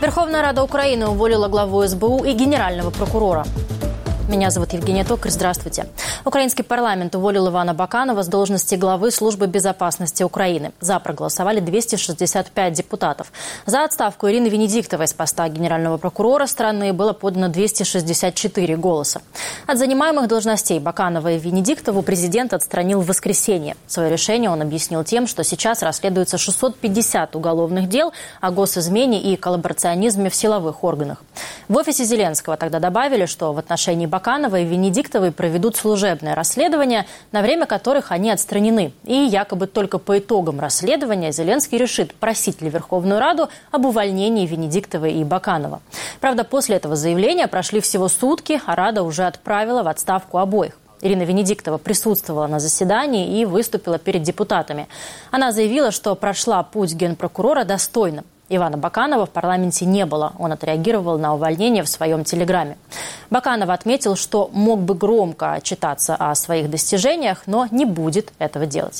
Верховная Рада Украины уволила главу СБУ и генерального прокурора. Меня зовут Евгения Токарь. Здравствуйте. Украинский парламент уволил Ивана Баканова с должности главы Службы безопасности Украины. За проголосовали 265 депутатов. За отставку Ирины Венедиктовой с поста генерального прокурора страны было подано 264 голоса. От занимаемых должностей Баканова и Венедиктову президент отстранил в воскресенье. Свое решение он объяснил тем, что сейчас расследуется 650 уголовных дел о госизмене и коллаборационизме в силовых органах. В офисе Зеленского тогда добавили, что в отношении Баканова и Венедиктовой проведут служебное расследование, на время которых они отстранены. И якобы только по итогам расследования Зеленский решит, просить ли Верховную Раду об увольнении Венедиктовой и Баканова. Правда, после этого заявления прошли всего сутки, а Рада уже отправила в отставку обоих. Ирина Венедиктова присутствовала на заседании и выступила перед депутатами. Она заявила, что прошла путь генпрокурора достойно. Ивана Баканова в парламенте не было. Он отреагировал на увольнение в своем телеграме. Баканов отметил, что мог бы громко отчитаться о своих достижениях, но не будет этого делать.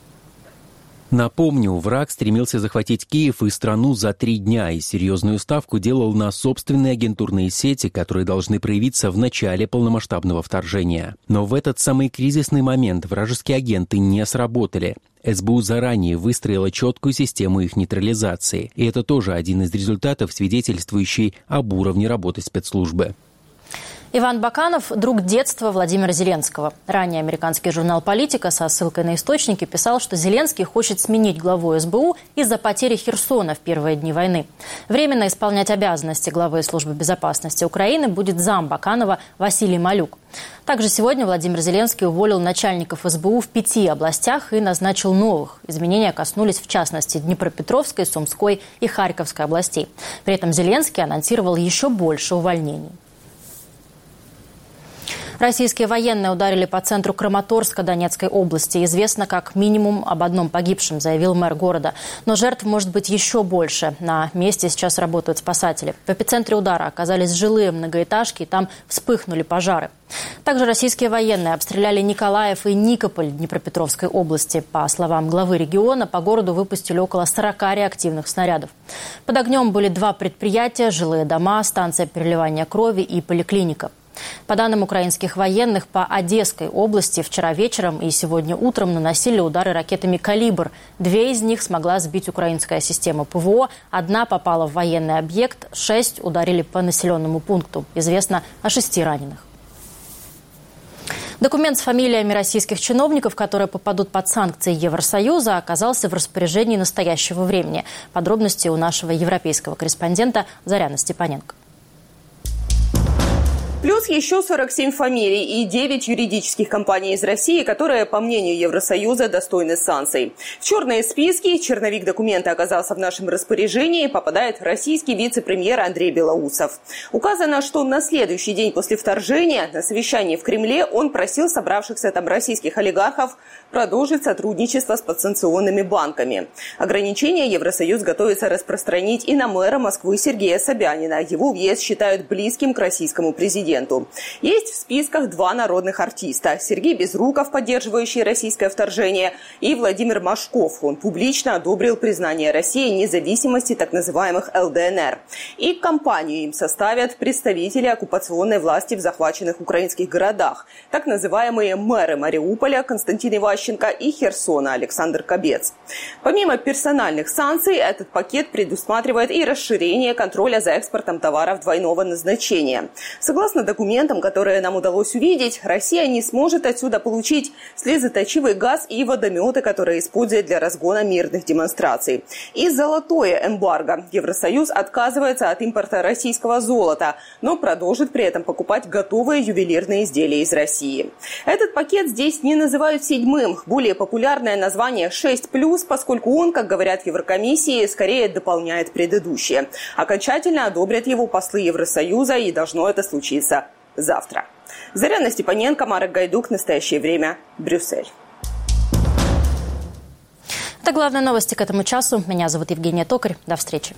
Напомню, враг стремился захватить Киев и страну за 3 дня и серьезную ставку делал на собственные агентурные сети, которые должны проявиться в начале полномасштабного вторжения. Но в этот самый кризисный момент вражеские агенты не сработали. СБУ заранее выстроила четкую систему их нейтрализации. И это тоже один из результатов, свидетельствующий об уровне работы спецслужбы. Иван Баканов – друг детства Владимира Зеленского. Ранее американский журнал «Политика» со ссылкой на источники писал, что Зеленский хочет сменить главу СБУ из-за потери Херсона в первые дни войны. Временно исполнять обязанности главы Службы безопасности Украины будет зам Баканова Василий Малюк. Также сегодня Владимир Зеленский уволил начальников СБУ в 5 областях и назначил новых. Изменения коснулись, в частности, Днепропетровской, Сумской и Харьковской областей. При этом Зеленский анонсировал еще больше увольнений. Российские военные ударили по центру Краматорска Донецкой области. Известно как минимум об 1 погибшем, заявил мэр города. Но жертв может быть еще больше. На месте сейчас работают спасатели. В эпицентре удара оказались жилые многоэтажки, и там вспыхнули пожары. Также российские военные обстреляли Николаев и Никополь Днепропетровской области. По словам главы региона, по городу выпустили около 40 реактивных снарядов. Под огнем были 2 предприятия, жилые дома, станция переливания крови и поликлиника. По данным украинских военных, по Одесской области вчера вечером и сегодня утром наносили удары ракетами «Калибр». 2 из них смогла сбить украинская система ПВО, 1 попала в военный объект, 6 ударили по населенному пункту. Известно о 6 раненых. Документ с фамилиями российских чиновников, которые попадут под санкции Евросоюза, оказался в распоряжении настоящего времени. Подробности у нашего европейского корреспондента Заряны Степаненко. Плюс еще 47 фамилий и 9 юридических компаний из России, которые, по мнению Евросоюза, достойны санкций. В черные списки, черновик документа оказался в нашем распоряжении, попадает российский вице-премьер Андрей Белоусов. Указано, что на следующий день после вторжения на совещании в Кремле он просил собравшихся там российских олигархов продолжить сотрудничество с подсанкционными банками. Ограничения Евросоюз готовится распространить и на мэра Москвы Сергея Собянина. Его в ЕС считают близким к российскому президенту. Есть в списках 2 народных артиста. Сергей Безруков, поддерживающий российское вторжение, и Владимир Машков. Он публично одобрил признание России независимости так называемых ЛДНР. И компанию им составят представители оккупационной власти в захваченных украинских городах. Так называемые мэры Мариуполя Константин Иващенко и Херсона Александр Кобец. Помимо персональных санкций, этот пакет предусматривает и расширение контроля за экспортом товаров двойного назначения. Согласно документам, которые нам удалось увидеть, Россия не сможет отсюда получить слезоточивый газ и водометы, которые используют для разгона мирных демонстраций. И золотое эмбарго. Евросоюз отказывается от импорта российского золота, но продолжит при этом покупать готовые ювелирные изделия из России. Этот пакет здесь не называют 7-м. Более популярное название 6+, поскольку он, как говорят в Еврокомиссии, скорее дополняет предыдущее. Окончательно одобрят его послы Евросоюза, и должно это случиться завтра. Заряна Степаненко, Марек Гайдук. Настоящее время. Брюссель. Это главные новости к этому часу. Меня зовут Евгения Токарь. До встречи.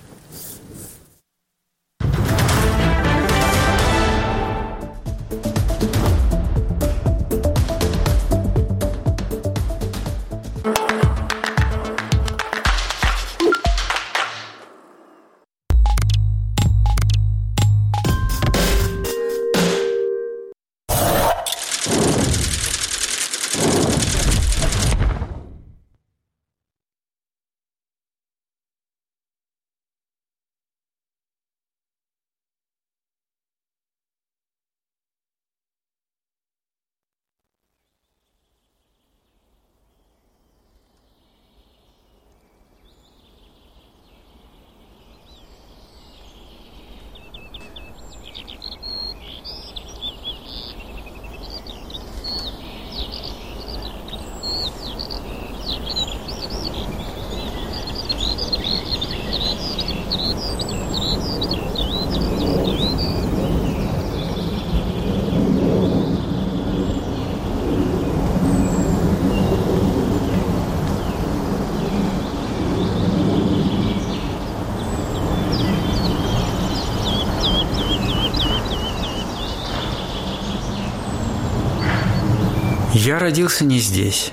Я родился не здесь.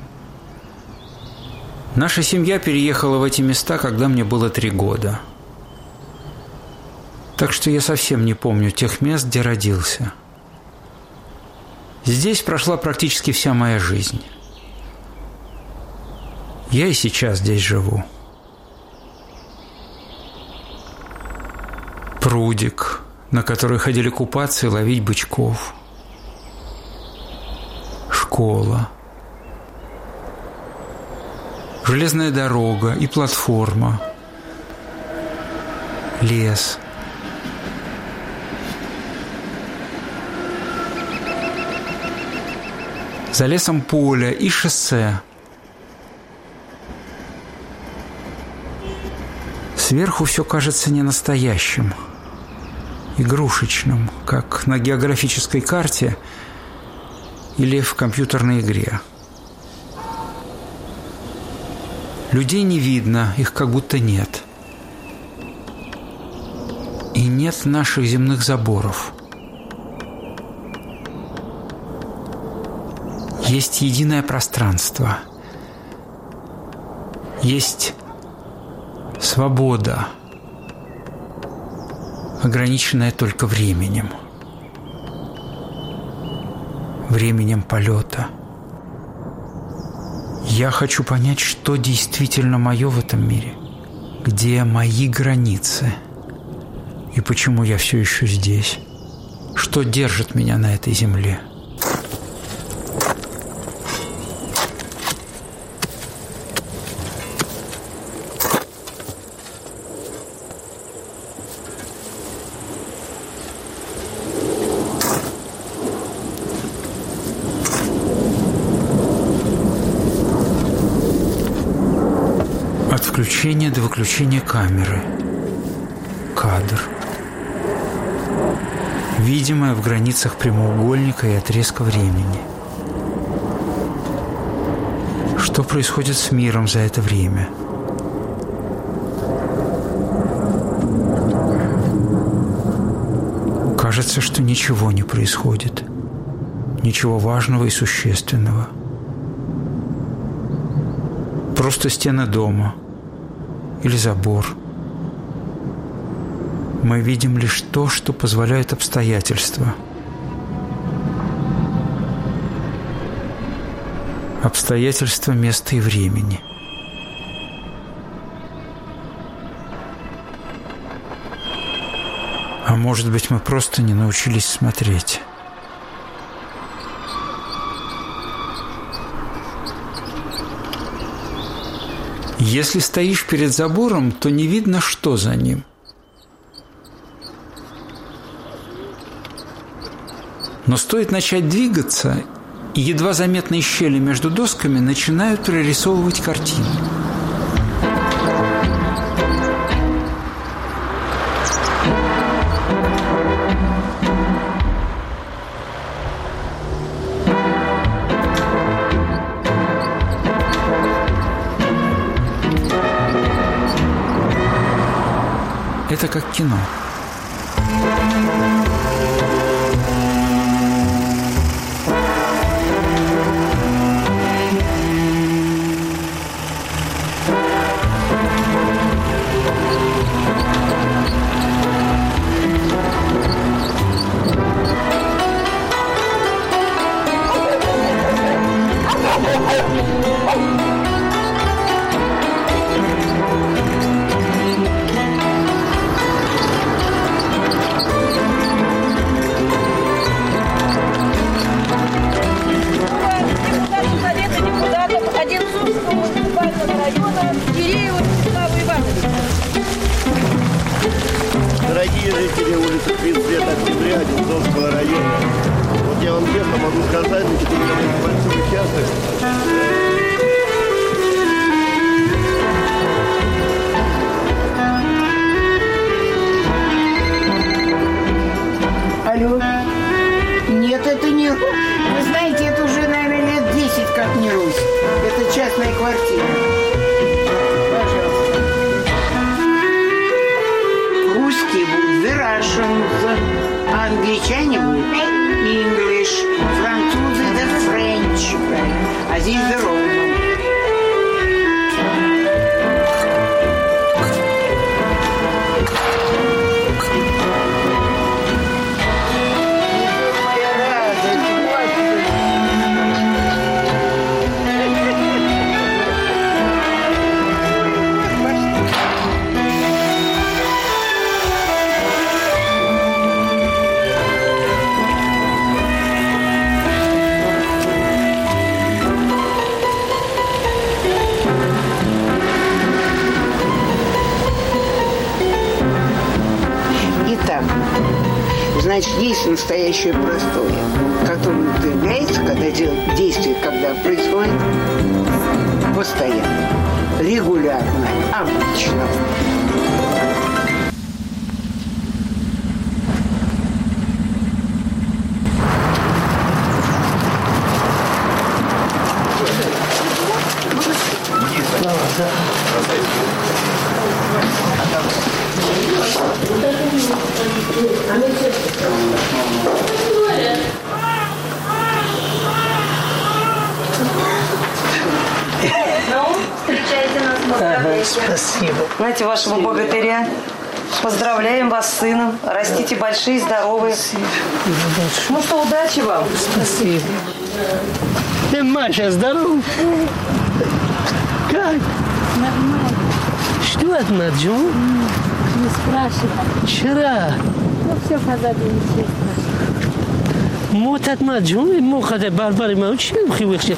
Наша семья переехала в эти места, когда мне было 3 года. Так что я совсем не помню тех мест, где родился. Здесь прошла практически вся моя жизнь. Я и сейчас здесь живу. Прудик, на который ходили купаться и ловить бычков. Школа. Железная дорога и платформа. Лес. За лесом поле и шоссе. Сверху все кажется ненастоящим, игрушечным, как на географической карте или в компьютерной игре. Людей не видно, их как будто нет. И нет наших земных заборов. Есть единое пространство. Есть свобода, ограниченная только временем. Временем полета. Я хочу понять, что действительно мое в этом мире. Где мои границы? И почему я все еще здесь? Что держит меня на этой земле? От включения до выключения камеры. Кадр. Видимое в границах прямоугольника и отрезка времени. Что происходит с миром за это время? Кажется, что ничего не происходит. Ничего важного и существенного. Просто стены дома или забор. Мы видим лишь то, что позволяют обстоятельства. Обстоятельства места и времени. А может быть, мы просто не научились смотреть. Если стоишь перед забором, то не видно, что за ним. Но стоит начать двигаться, и едва заметные щели между досками начинают прорисовывать картину. Это как кино. Дорогие жители улицы 30 лет октября Одинцовского района. Вот я вам честно могу сказать, что это большой участок. Алло? Нет, это не... Вы знаете, это уже, наверное, лет 10 как не Русь. Это частная квартира. Пожалуйста. Русские будут the Russians, а англичане будут English, французы the French. А здесь здорово. Значит, есть настоящее простое, которое появляется, когда действие, когда происходит постоянно, регулярно, обычно. Спасибо. Знаете, вашего богатыря. Поздравляем вас с сыном. Растите большие, здоровые. Ну что, удачи вам. Спасибо. Ты, Маша, здоров? Как? Нормально. Что от Маджу? Не спрашивай. Вчера. Ну, все позади, ничего страшного. موت مجموعه موقع بربر ما چی می‌خوای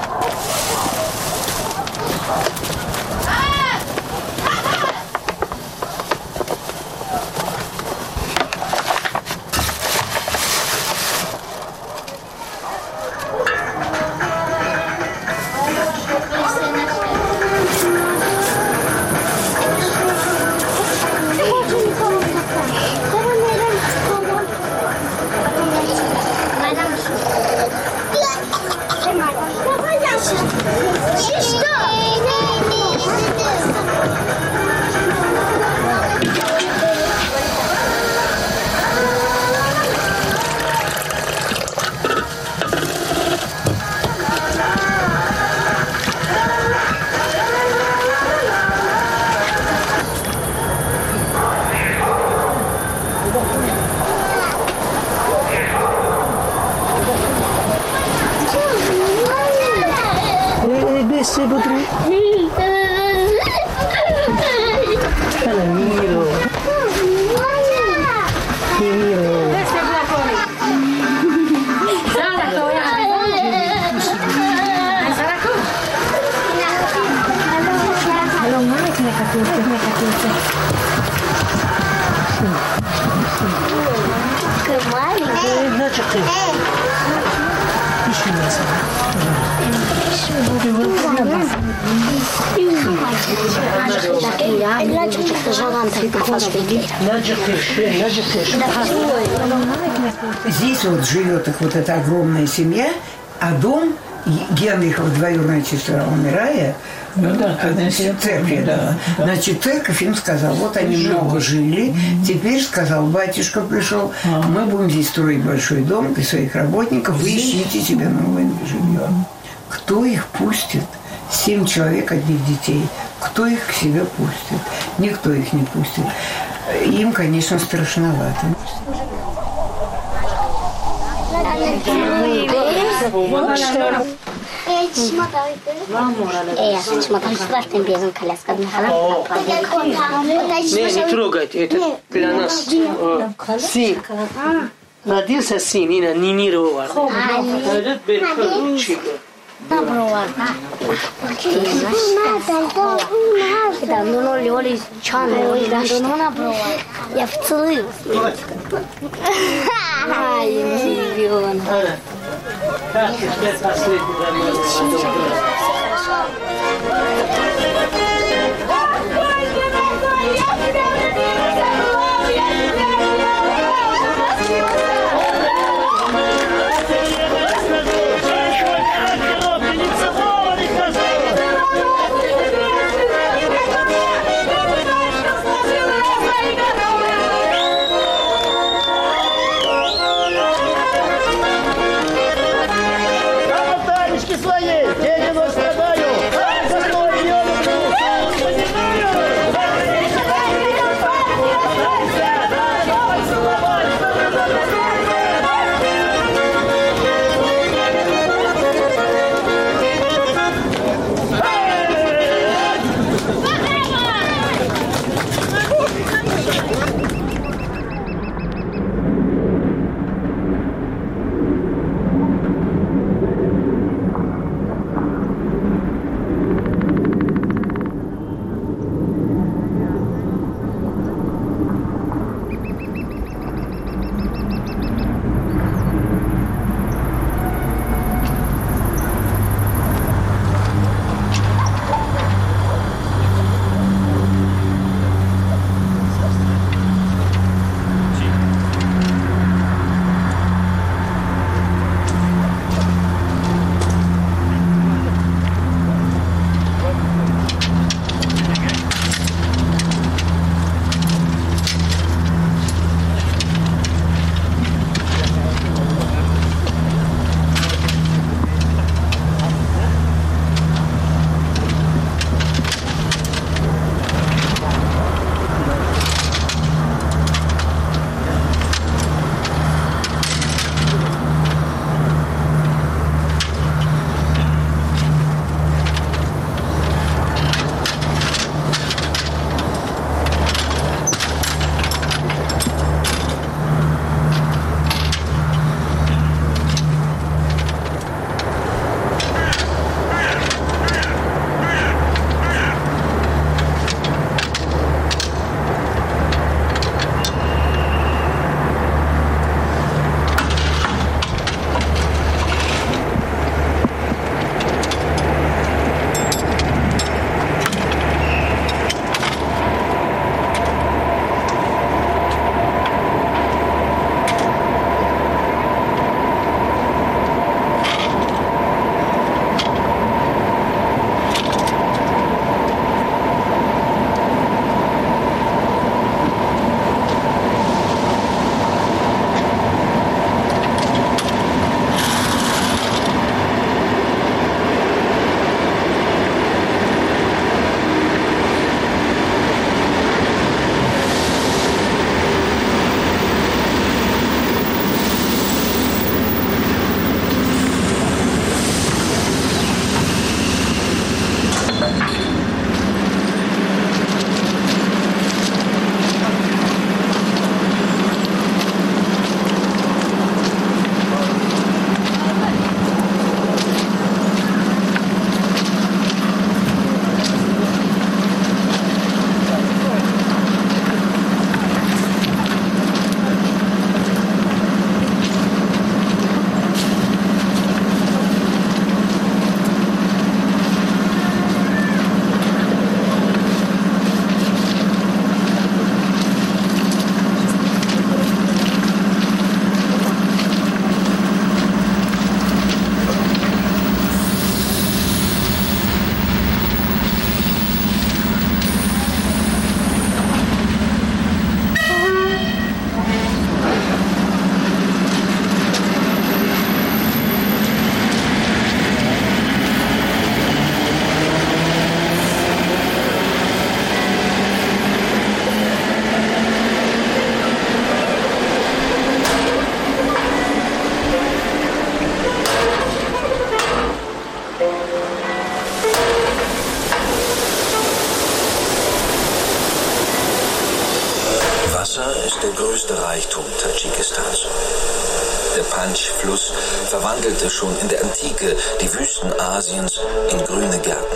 Здесь вот живет их вот эта огромная семья, а дом Генрихова двоюродная сестра умирая, церковь, да. Значит, церковь им сказала, вот они много жили, теперь, сказал, батюшка пришел, мы будем здесь строить большой дом для своих работников, вы ищите себе новое жилье. Кто их пустит? 7 человек, одних детей. Кто их к себе пустит? Никто их не пустит. Им, конечно, страшновато. Не трогайте, это для нас. Сын. Родился сын, и Нинирова. Я вцелую. Как теперь последний Своей, größte Reichtum Tadschikistans. Der Panj-Fluss verwandelte schon in der Antike die Wüsten Asiens in grüne Gärten.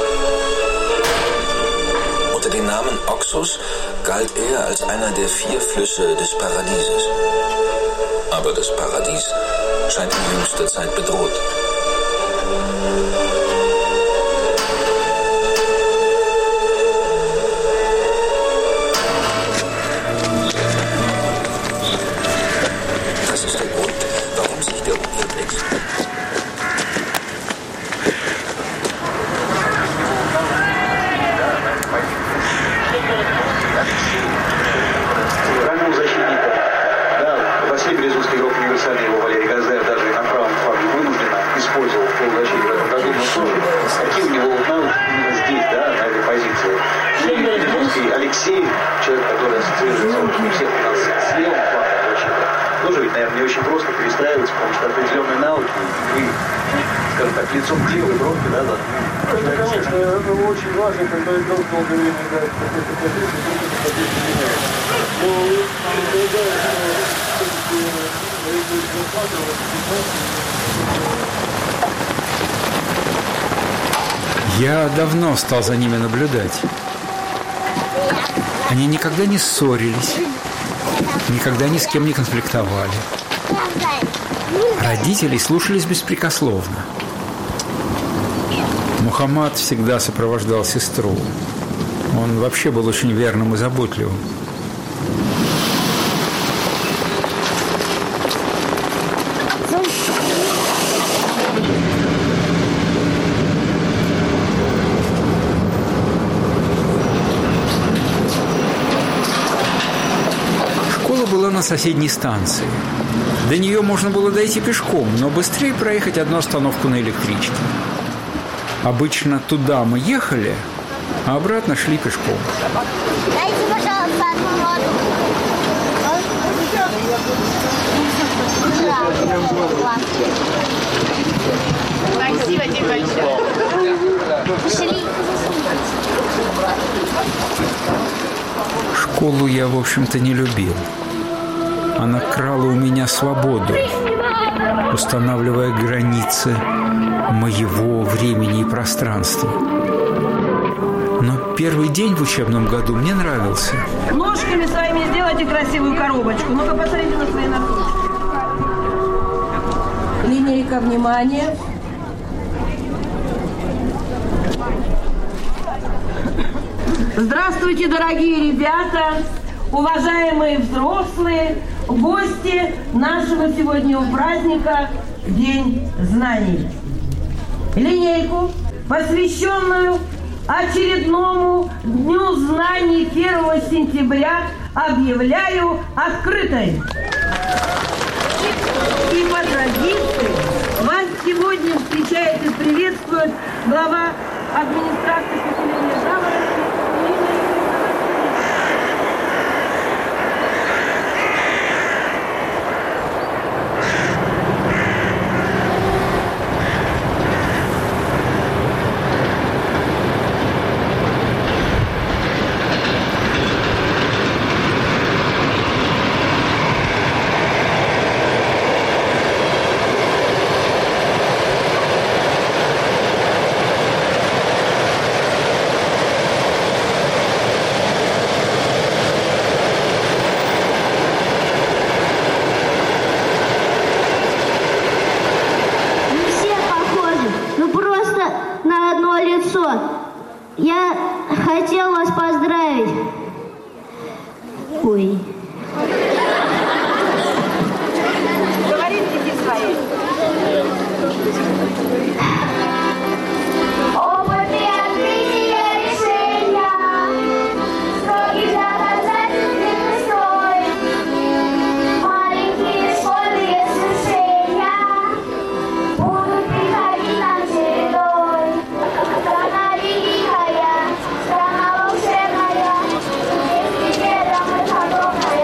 Unter dem Namen Oxus galt er als einer der 4 Flüsse des Paradieses. Aber das Paradies scheint in jüngster Zeit bedroht. Das ist der Grund, warum sich der Umweltweg Василий Березутский, игрок универсальный, его Валерий Газаев даже на правом фланге вынужденно использовал в полузащите в этом году, но тоже какие у него навыки именно здесь, да, на этой позиции. И Березутский Алексей, человек, который ассоциируется у всех у нас с левым флангом защиты, тоже ведь, наверное, не очень просто перестраиваться, потому что определенные навыки, и, скажем так, лицом к левой бровке, да, Конечно, это очень важно, когда игрок долгое время играет в какой-то позиции, какой-то позиции меняется. Я давно стал за ними наблюдать. Они никогда не ссорились, никогда ни с кем не конфликтовали. Родителей слушались беспрекословно. Мухаммад всегда сопровождал сестру. Он вообще был очень верным и заботливым. Школа была на соседней станции. До нее можно было дойти пешком, но быстрее проехать одну остановку на электричке. Обычно туда мы ехали, а обратно шли пешком. Дайте, пожалуйста, одну воду. Спасибо тебе большое. Пошли. Школу я, в общем-то, не любил. Она крала у меня свободу, устанавливая границы моего времени и пространства. Но первый день в учебном году мне нравился. Ножками своими сделайте красивую коробочку. Ну-ка, посмотрите на свои ножки. Линейка, внимание. Здравствуйте, дорогие ребята, уважаемые взрослые, гости нашего сегодняшнего праздника День знаний. Линейку, посвященную очередному Дню знаний 1 сентября, объявляю открытой. И по традиции вас сегодня встречает и приветствует глава администрации поселения Жаворонки. Я хотел вас поздравить. Ой. Говорите здесь свои. Опыты открытия решения, строгий доказательный строй, маленькие школьные свершения будут приходить нам чередой. Страна великая, страна волшебная, здесь ведом и подобная.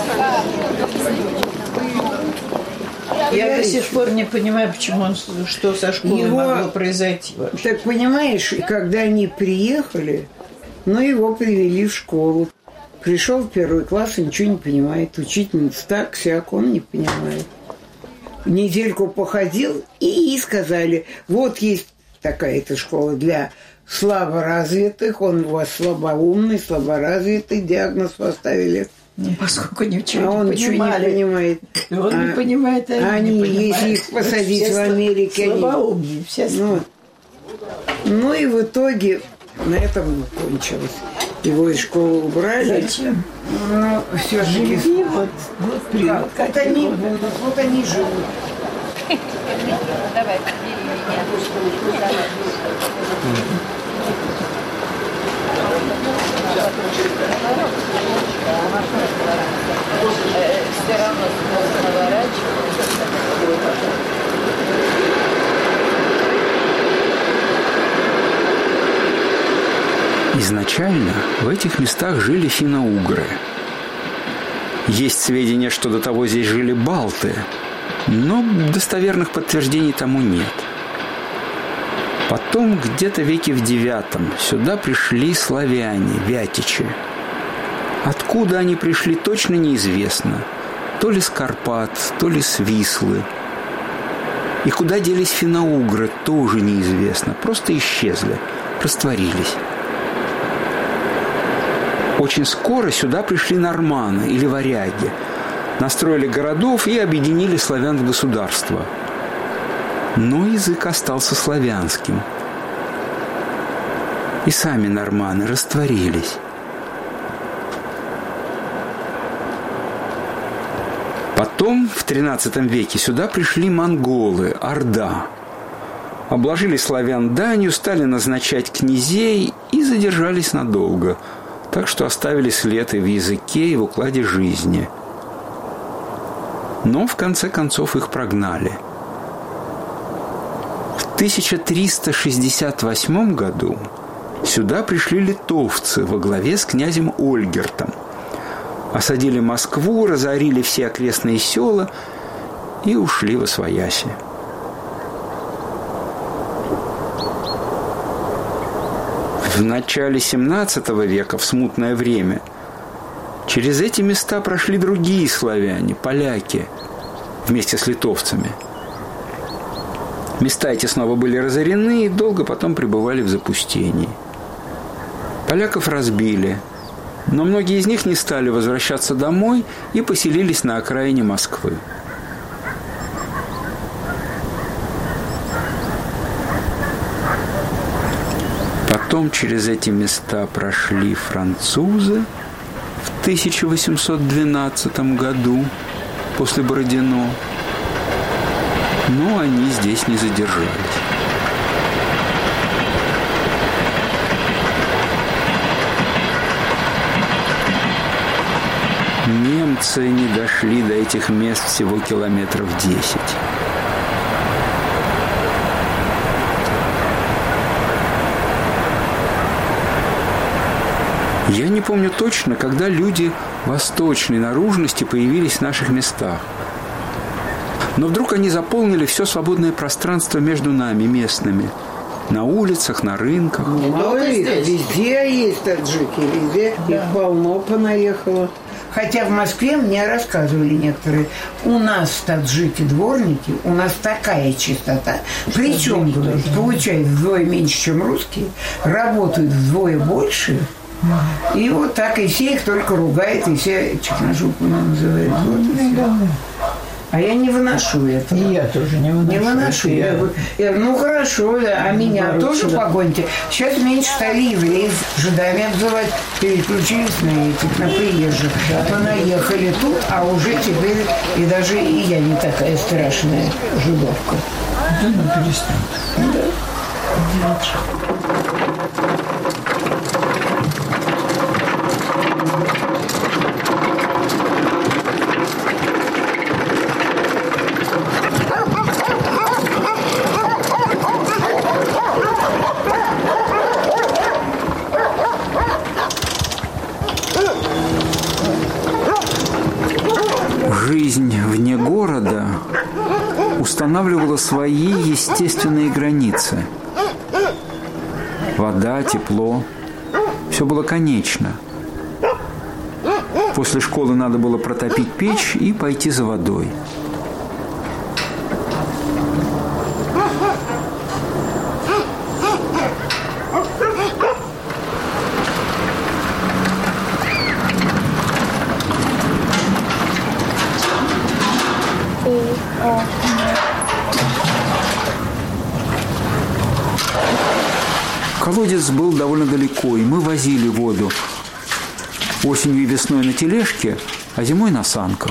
Я до сих пор не понимаю, что со школой могло произойти вообще. Так понимаешь, когда они приехали, его привели в школу. Пришел в 1 класс и ничего не понимает. Учительница так-сяк, он не понимает. Недельку походил и сказали, вот есть такая-то школа для слаборазвитых, он у вас слабоумный, слаборазвитый, диагноз поставили. Поскольку ничего он не понимает. Он не понимает, они не понимают. Если их посадить в Америке, слабоумные, все и в итоге на этом кончилось. Его из школы убрали. Зачем? Все же вот они живут. Давай, все равно Изначально в этих местах жили финно-угры. Есть сведения, что до того здесь жили балты, но достоверных подтверждений тому нет. Потом, где-то веке в IX, сюда пришли славяне, вятичи. Откуда они пришли, точно неизвестно. То ли с Карпат, то ли с Вислы. И куда делись финно-угры, тоже неизвестно. Просто исчезли, растворились. Очень скоро сюда пришли норманы или варяги. Настроили городов и объединили славян в государство. Но язык остался славянским. И сами норманы растворились. Потом, в XIII веке, сюда пришли монголы, орда. Обложили славян данью, стали назначать князей и задержались надолго. Так что оставили след и в языке, и в укладе жизни. Но, в конце концов, их прогнали. В 1368 году сюда пришли литовцы во главе с князем Ольгертом. Осадили Москву, разорили все окрестные села и ушли восвояси. В начале XVII века, в смутное время, через эти места прошли другие славяне, поляки, вместе с литовцами. Места эти снова были разорены и долго потом пребывали в запустении. Поляков разбили, но многие из них не стали возвращаться домой и поселились на окраине Москвы. Потом через эти места прошли французы в 1812 году после Бородино, но они здесь не задержались. Немцы не дошли до этих мест всего километров 10. Я не помню точно, когда люди восточной наружности появились в наших местах. Но вдруг они заполнили все свободное пространство между нами, местными. На улицах, на рынках. Везде есть таджики, везде их полно понаехало. Хотя в Москве мне рассказывали некоторые, у нас таджики-дворники, у нас такая чистота. Причем получают вдвое меньше, чем русские, работают вдвое больше. И вот так и все их только ругают, и все черножопы называют. Вот а я не выношу этого. И я тоже не выношу. Не выношу. Я ну хорошо, а меня тоже погоните. Сейчас меньше стали евреев жидами обзывать, переключились на этих, на приезжих. Понаехали тут, а уже теперь и даже и я не такая страшная жидовка. Да ну перестань. Да. жизнь вне города устанавливала свои естественные границы. Вода, тепло – все было конечно. После школы надо было протопить печь и пойти за водой. Колодец был довольно далеко, и мы возили воду осенью и весной на тележке, а зимой на санках.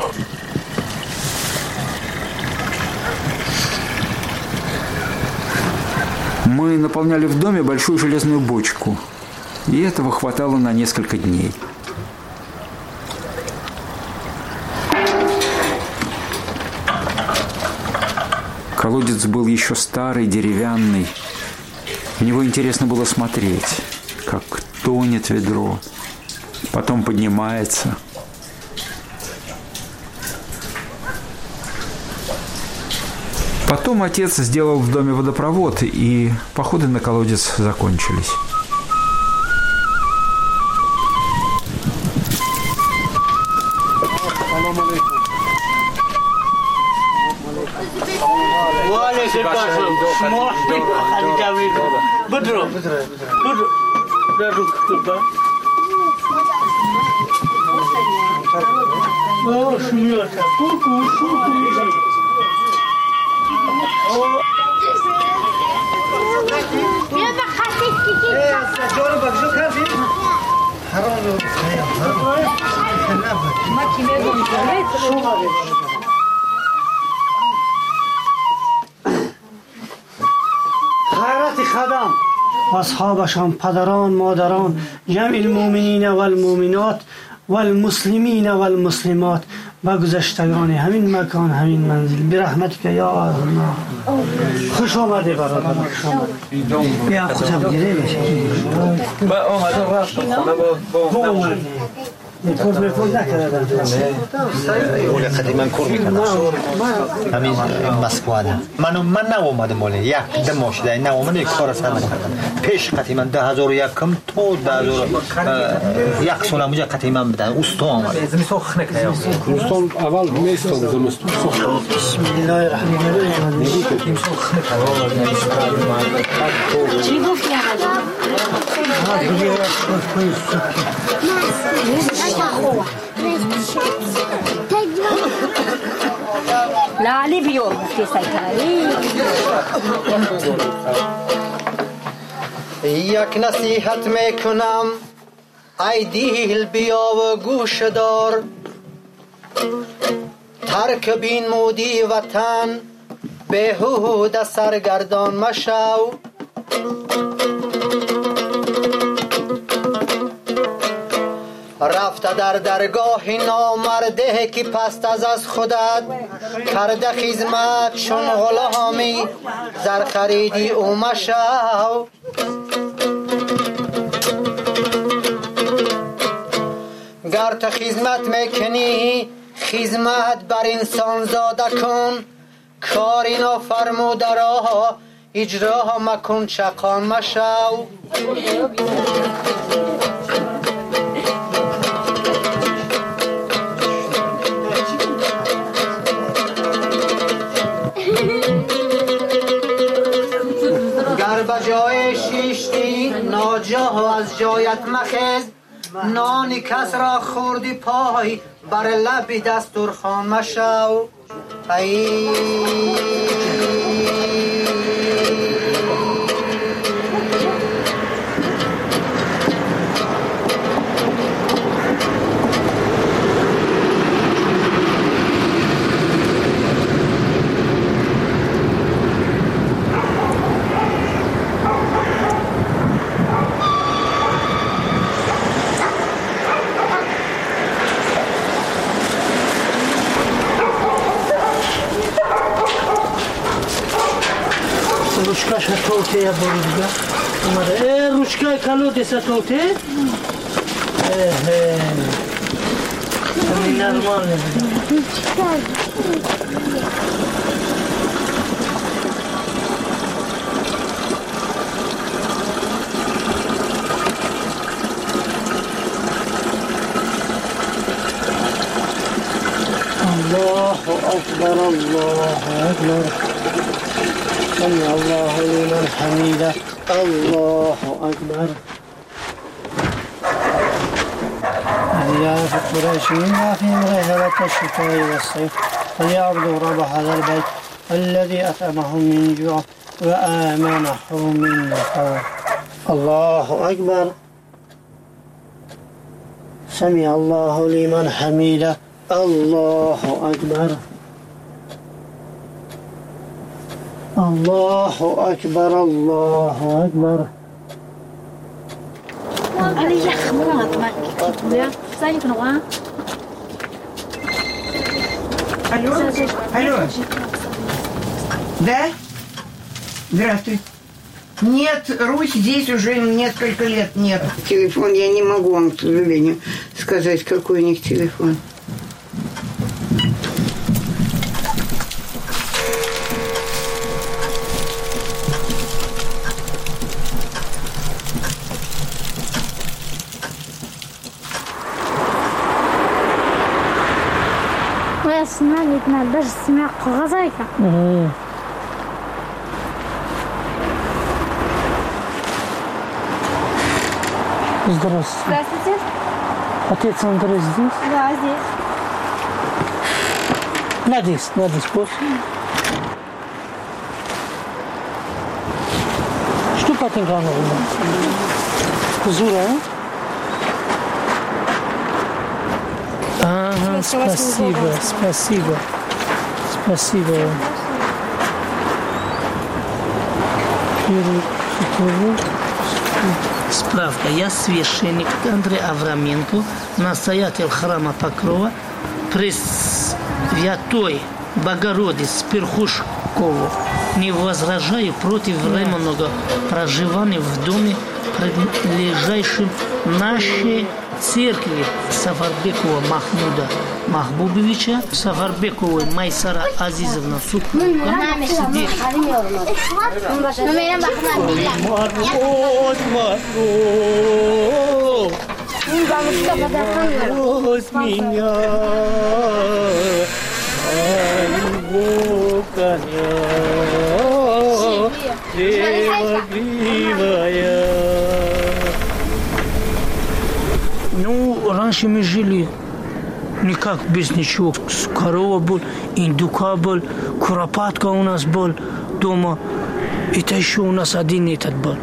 Мы наполняли в доме большую железную бочку, и этого хватало на несколько дней. Колодец был еще старый, деревянный. В него интересно было смотреть, как тонет ведро, потом поднимается. Потом отец сделал в доме водопровод, и походы на колодец закончились. خدم اصحابشان پدران مادران جمع المؤمنین و المؤمنات و المسلمین و المسلمات و گذشتگان همین مکان همین منزل برحمتک یا الله. خوش آمده برادر، خوش آمده. بیا خودم گیره بشه. با آمده رفتم خانه با اومده کور نکردن. اول قدیما کور میکنم همین مسکوانه من نوامدم ولی یک دم ماشده نوامده کار سر نکردم پیش قدیما 2001 تو 2001 سال اونجا قدیما بدن استو آمده زمستون نکنه زمستون اول میستون زمستون بسم الله الرحمن الرحیم چی گفت لالی بیور گفتی سیتاری یک نصیحت میکنم ای دیل بیا و گوش دار ترک بین مودی وطن بهوده سرگردان مشو رفته در درگاه نامرده که پست از خودت کرده خدمت چون غلامی زر خریدی او مشو گر تو خدمت میکنی خدمت بر انسان زاده کن کاری نافرموده را اجرا مکن چقان مشو گر بجای شیشتی ناجاه از جایت مخیز نانی کس را خوردی پای بر لبی دسترخوان مشو ای Ручка шатолте я борузга. Ручка колодец шатолте. Нормально. الله أكبر الله أكبر سمع الله لمن حميده الله أكبر إلى قريش فيهم رحلة الشتاء والصيف فليعبدوا رب هذا البيت الذي أطعمهم من جوع وآمنهم من خوف الله أكبر سمع الله لمن حميده الله أكبر الله أكبر الله أكبر Алло? Алло? Да? Здравствуй. Нет, Русь здесь уже несколько лет нет. Телефон я не могу вам, к сожалению, сказать, какой у них телефон. Видно, даже смех глазайка. Здравствуйте. Здравствуйте. Отец Андрей здесь? Да, здесь. Надеюсь, после. Что по этому каналу? Зура, Ага, спасибо. Справка. Я священник Андрей Авраменко, настоятель храма Покрова, Пресвятой Богородицы Перхушкову. Не возражаю против временного проживания в доме, прилежащем нашей церкви Сафарбекова Махмуда Махбубовича, Сафарбековой Майсара Азизовна супруга. Ну, раньше мы жили никак без ничего. Корова был, индюка был, куропатка у нас был дома. Это еще у нас один этот был.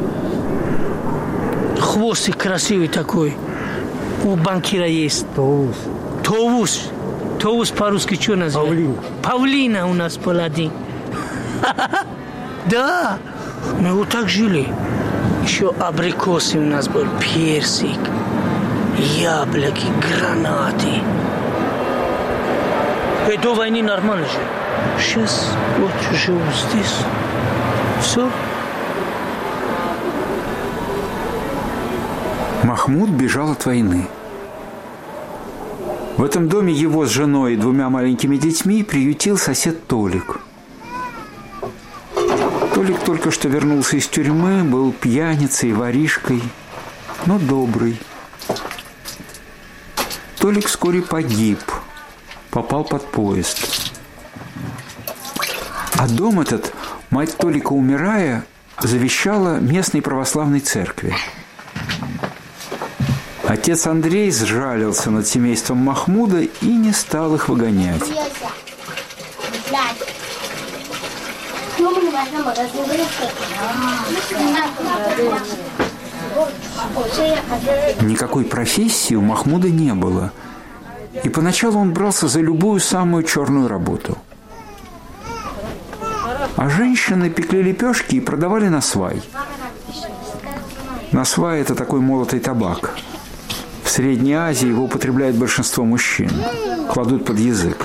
Хвостик красивый такой. У банкира есть. Товус по-русски что называется? Павлина у нас был один. Да, мы вот так жили. Еще абрикосы у нас был, персик, яблоки, гранаты. И до войны нормально жили. Сейчас вот живу здесь. Все. Махмуд бежал от войны. В этом доме его с женой и 2 маленькими детьми приютил сосед Толик. Толик только что вернулся из тюрьмы, был пьяницей, воришкой, но добрый. Толик вскоре погиб, попал под поезд. А дом этот мать Толика, умирая, завещала местной православной церкви. Отец Андрей сжалился над семейством Махмуда и не стал их выгонять. Никакой профессии у Махмуда не было. И поначалу он брался за любую самую черную работу. А женщины пекли лепешки и продавали на свай. На свай – это такой молотый табак. В Средней Азии его употребляет большинство мужчин. Кладут под язык.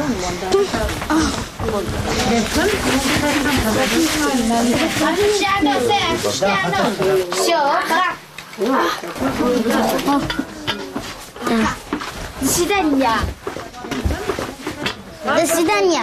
До свидания. До свидания.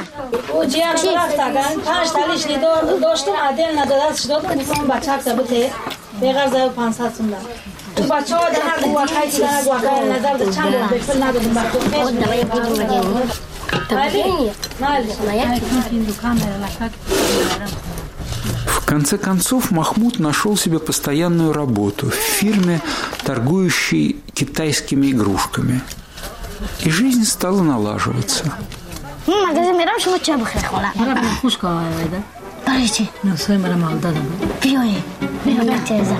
В конце концов, Махмуд нашел себе постоянную работу в фирме, торгующей китайскими игрушками. И жизнь стала налаживаться. магазин میرم شما چه بخیر خونه برای خوش کار میده برای چی؟ نفسای مرا مال دادم بیایی بیایی تیزم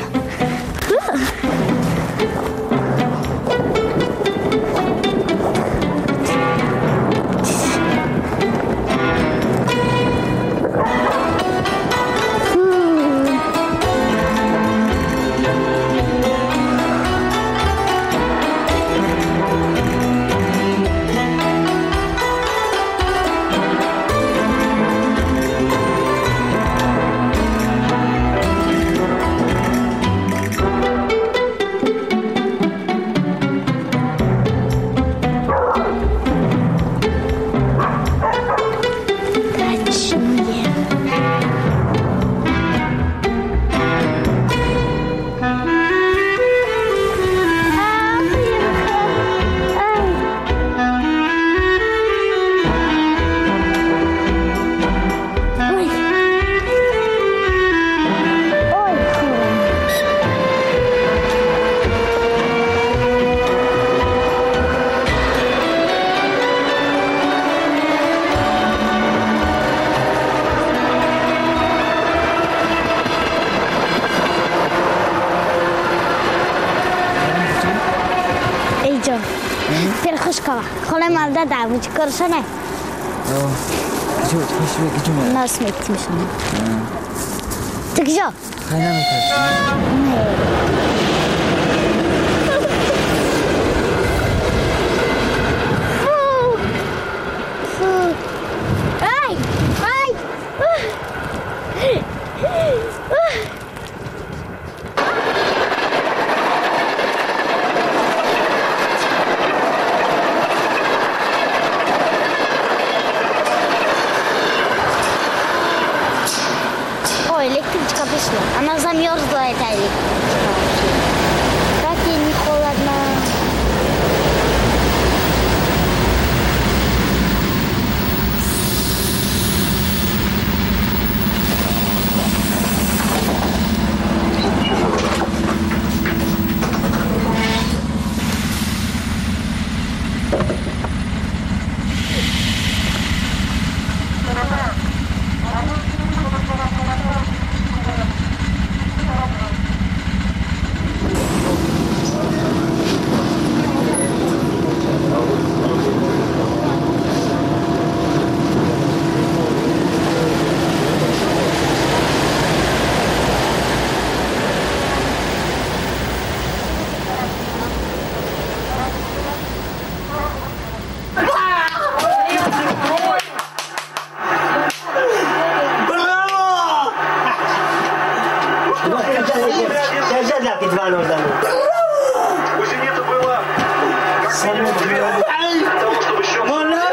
خونه مالده دعوی چی کارشانه؟ کجا ناس میتیمشونه تو کجا؟ خیلی نمیترسیم Электричка пришла. Она замерзла, эта электричка.